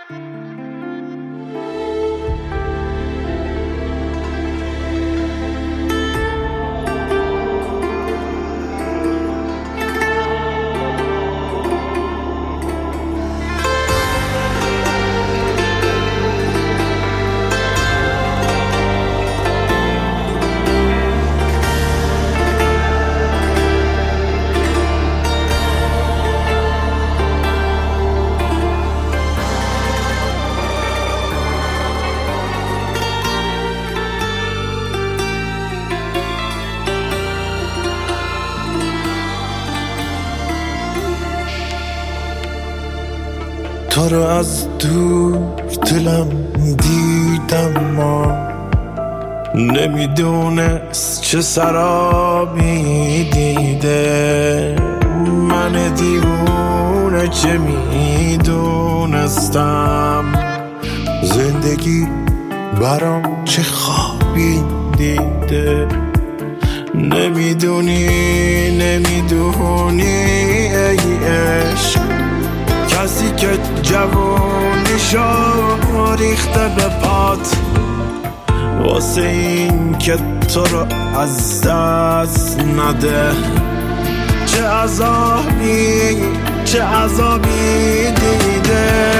تو رو از دور دلم دیدم، ما نمیدونست چه سرابی دیده. من دیوونه چه میدونستم، زندگی برام چه خوابی دیده. نمیدونی ای عشق، کسی که جوونیشو ریخته به پات واسه این که تو رو از دست نده. چه عذابی دیده.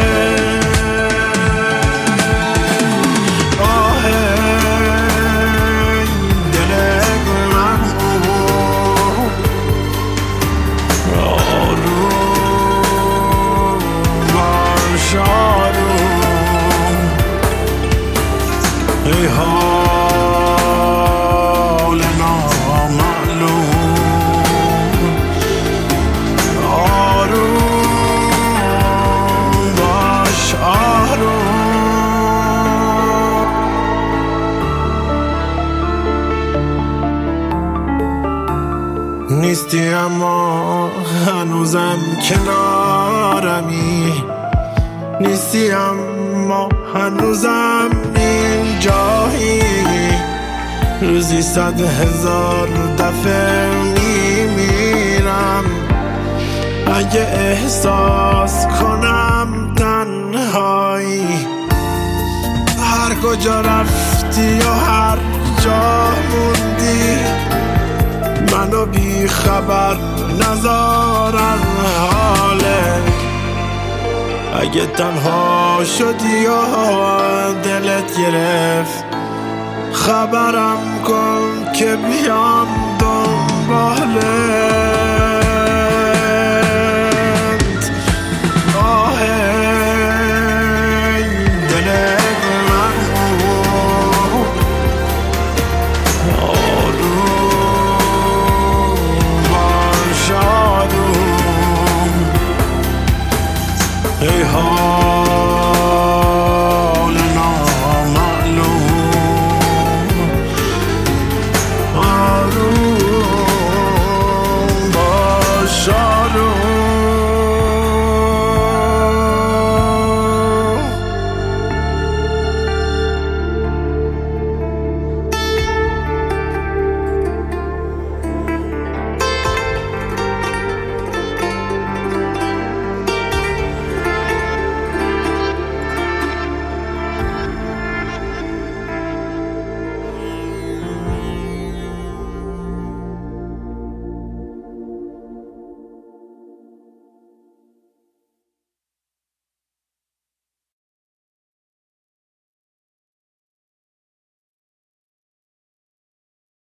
ای حال نامعلوم، آروم باش آروم. نیستی اما هنوزم کنارمی، نیستی اما هنوزم اینجایی. روزی 100,000 دفعه میمیرم اگه احساس کنم تنهایی. هر کجا رفتی و هر جا موندی، منو بی خبر نذارن حاله. اگه تنها شدی و دلت گرفت، خبرم کن که بیام دنباله.